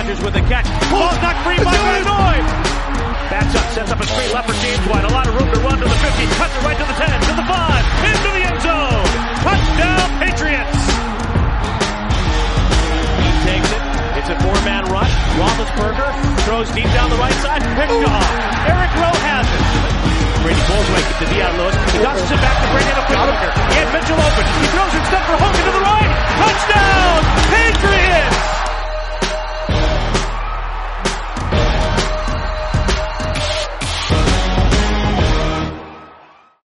Rodgers with a catch. Ball's knocked free by Illinois. Backs up, sets up a screen left for James White. A lot of room to run to the 50. Cuts it right to the 10, to the 5, into the end zone. Touchdown, Patriots. He takes it. It's a four-man rush. Roethlisberger throws deep down the right side. Picked off. Eric Rowe has it. Brady pulls away to Dion Lewis. He tosses it back to Brady on a quick looker. He had Mitchell open. He throws it stuck for Hogan.